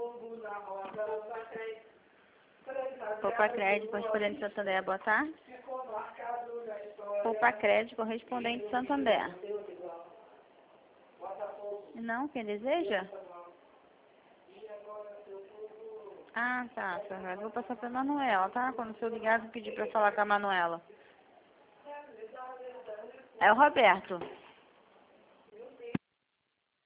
Poupa crédito correspondente Santander, boa tarde. Poupa crédito correspondente Santander. Não, quem deseja? Ah, tá. Vou passar pra Manuela, tá? Quando o senhor ligar, vou pedir pra falar com a Manuela. É o Roberto.